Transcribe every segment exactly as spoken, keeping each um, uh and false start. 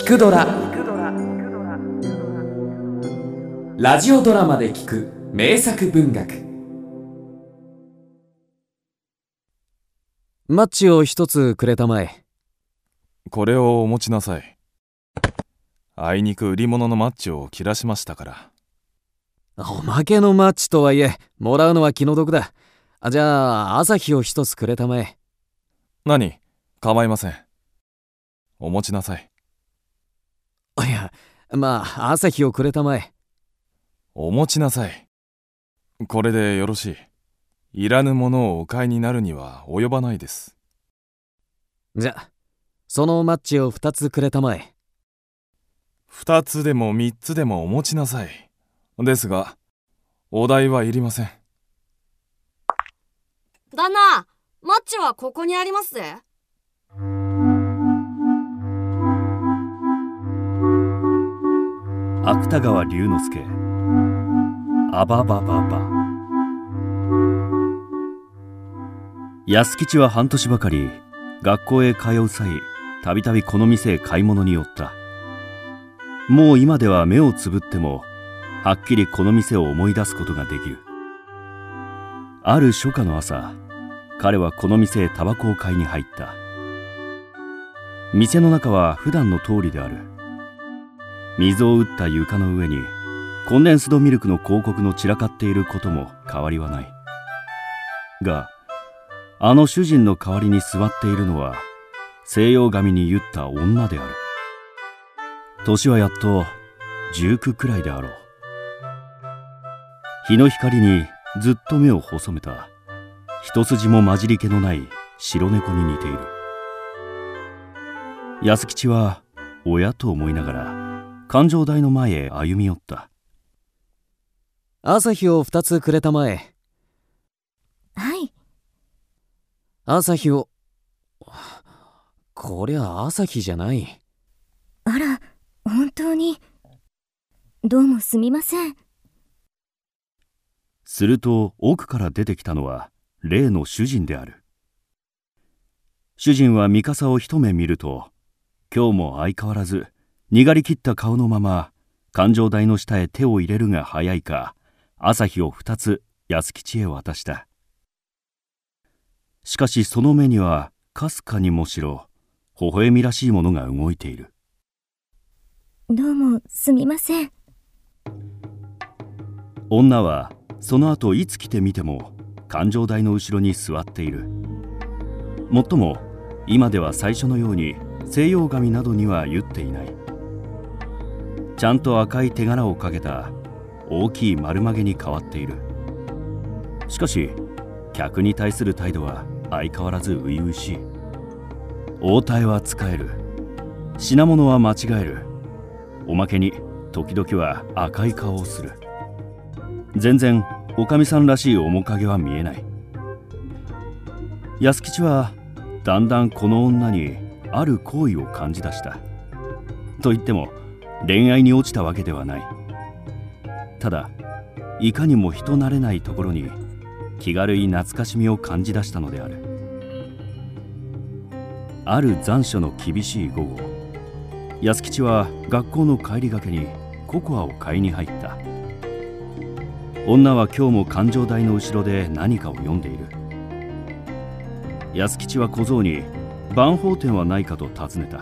聞くドラ、ラジオドラマで聞く名作文学。マッチを一つくれたまえ。 これをお持ちなさい。あいにく売り物のマッチを切らしましたから。 おまけのマッチとはいえ、もらうのは気の毒だ。あ、じゃあ朝日を一つくれたまえ。 何？構いません。お持ちなさい。 いや、まあ朝日をくれたまえ。 お持ちなさい。これでよろしい。いらぬものをお買いになるには及ばないです。 じゃ、そのマッチを二つくれたまえ。 二つでも三つでもお持ちなさい。ですが、お代はいりません。 旦那、マッチはここにありますぜ。 芥川龍之介、あばばばば。安吉は半年ばかり学校へ通う際、たびたびこの店へ買い物に寄った。もう今では目をつぶってもはっきりこの店を思い出すことができる。ある初夏の朝、彼はこの店へタバコを買いに入った。店の中は普段の通りである。水を打った床の上にコンデンスドミルクの広告の散らかっていることも変わりはない。が、あの主人の代わりに座っているのは西洋髪に結った女である。年はやっとじゅうきゅうくらいであろう。日の光にずっと目を細めた一筋も混じり気のない白猫に似ている。安吉は親と思いながら勘定台の前へ歩み寄った。 朝日を二つくれたまえ。 はい。 朝日を、こりゃ朝日じゃない。 あら、本当に。どうもすみません。 すると奥から出てきたのは例の主人である。主人は三笠を一目見ると、今日も相変わらずにがりきった顔のまま勘定台の下へ手を入れるが早いか、朝日を二つ安吉へ渡した。しかしその目にはかすかにもしろ微笑みらしいものが動いている。 どうもすみません。 女はその後いつ来てみても勘定台の後ろに座っている。もっとも今では最初のように西洋髪などには結っていない。ちゃんと赤い手柄をかけた大きい丸曲げに変わっている。しかし客に対する態度は相変わらず初々しい。応対は使える。品物は間違える。おまけに時々は赤い顔をする。全然おかみさんらしい面影は見えない。安吉はだんだんこの女にある好意を感じ出した。と言っても恋愛に落ちたわけではない。ただいかにも人慣れないところに気軽い懐かしみを感じ出したのである。ある残暑の厳しい午後、安吉は学校の帰りがけにココアを買いに入った。女は今日も勘定台の後ろで何かを読んでいる。安吉は小僧に番法典はないかと尋ねた。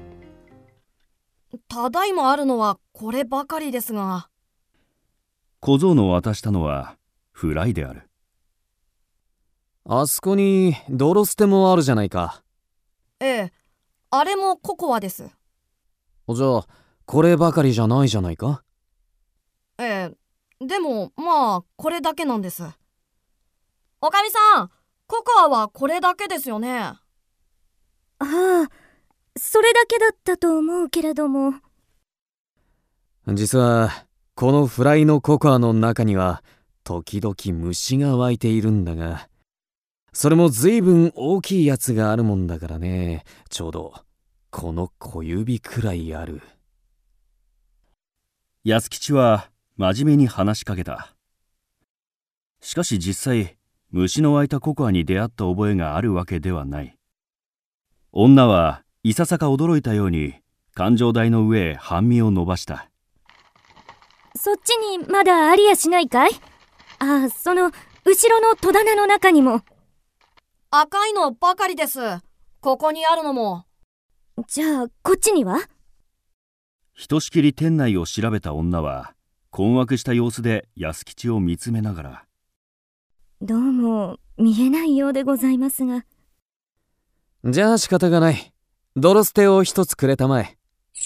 ただいまあるのはこればかりですが。 小僧の渡したのはフライである。 あそこに泥捨てもあるじゃないか。 ええ、あれもココアです。 じゃあこればかりじゃないじゃないか。 ええ、でもまあこれだけなんです。おかみさん、ココアはこれだけですよね。 ああ、それだけだったと思うけれども。 実はこのフライのココアの中には時々虫が湧いているんだが、それもずいぶん大きいやつがあるもんだからね。ちょうどこの小指くらいある。 安吉は真面目に話しかけた。しかし実際虫の湧いたココアに出会った覚えがあるわけではない。女はいささか驚いたように環状台の上へ半身を伸ばした。 そっちにまだありやしないかい？あ、その後ろの戸棚の中にも。 赤いのばかりです。ここにあるのも。 じゃあこっちには？ ひとしきり店内を調べた女は困惑した様子で安吉を見つめながら、 どうも見えないようでございますが。 じゃあ仕方がない。泥捨てを一つくれたまえ。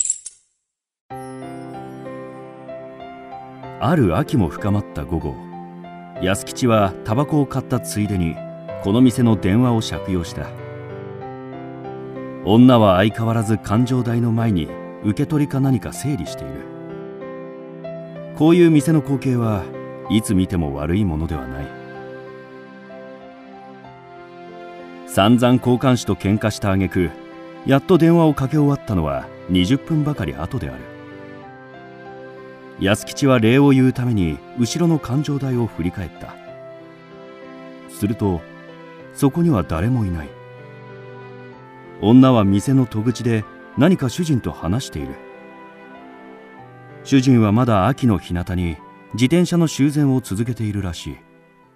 ある秋も深まった午後、安吉はタバコを買ったついでにこの店の電話を借用した。女は相変わらず環状台の前に受け取りか何か整理している。こういう店の光景はいつ見ても悪いものではない。散々交換手と喧嘩した挙句、やっと電話をかけ終わったのはにじゅっぷんばかり後である。安吉は礼を言うために後ろの環状台を振り返った。するとそこには誰もいない。女は店の戸口で何か主人と話している。主人はまだ秋の日向に自転車の修繕を続けているらしい。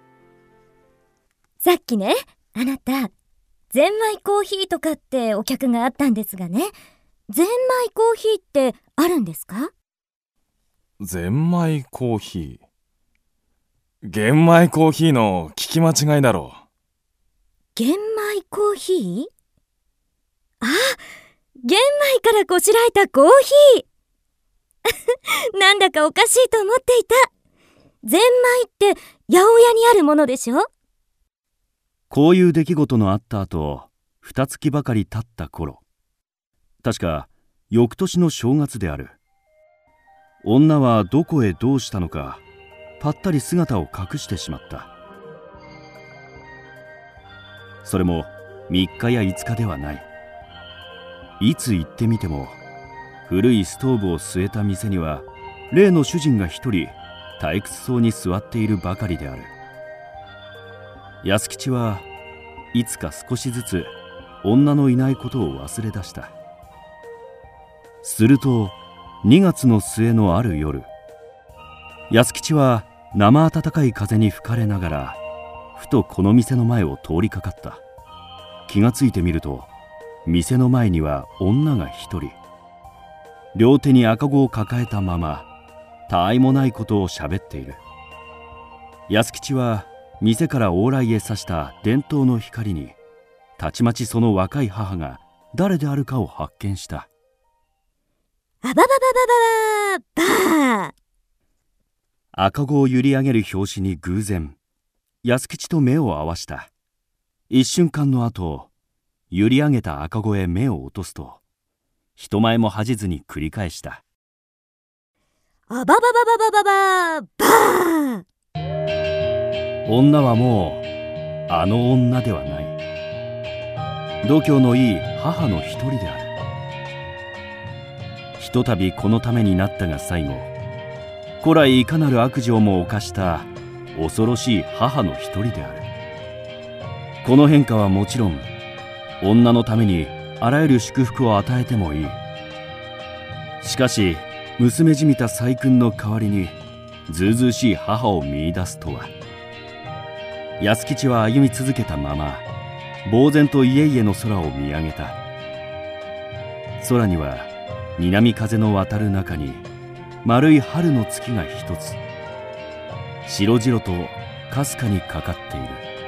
さっきね、あなたゼンマイコーヒーとかってお客があったんですがね、ゼンマイコーヒーってあるんですか？ ゼンマイコーヒー。玄米コーヒーの聞き間違いだろう。 玄米コーヒー？あ、玄米からこしらえたコーヒーなんだかおかしいと思っていた。ゼンマイって八百屋にあるものでしょ？ こういう出来事のあった後、二月ばかり経った頃、確か翌年の正月である。女はどこへどうしたのか、ぱったり姿を隠してしまった。それもみっかやいつかではない。いつ行ってみても古いストーブを据えた店には例の主人が一人退屈そうに座っているばかりである。安吉はいつか少しずつ女のいないことを忘れ出した。するとにがつの末のある夜、安吉は生暖かい風に吹かれながらふとこの店の前を通りかかった。気がついてみると店の前には女が一人、両手に赤子を抱えたまま他愛もないことをしゃべっている。安吉は店から往来へ差した電灯の光にたちまちその若い母が誰であるかを発見した。 あばばばばばばばー。 赤子を揺り上げる拍子に偶然安吉と目を合わした。一瞬間の後、揺り上げた赤子へ目を落とすと人前も恥じずに繰り返した。 あばばばばばばばばー。 女はもうあの女ではない。度胸のいい母の一人である。ひとたびこのためになったが最後、古来いかなる悪情も犯した恐ろしい母の一人である。この変化はもちろん女のためにあらゆる祝福を与えてもいい。しかし娘じみた細君の代わりにずうずうしい母を見出すとは。安吉は歩み続けたまま呆然と家々の空を見上げた。空には南風の渡る中に丸い春の月が一つ白々とかすかにかかっている。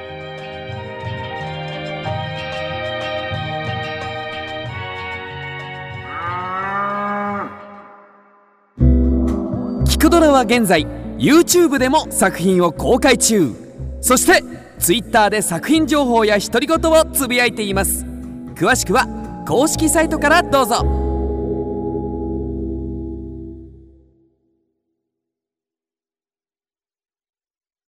キクドラは現在 YouTube でも作品を公開中。そして Twitter で作品情報や独り言をつぶやいています。詳しくは公式サイトからどうぞ。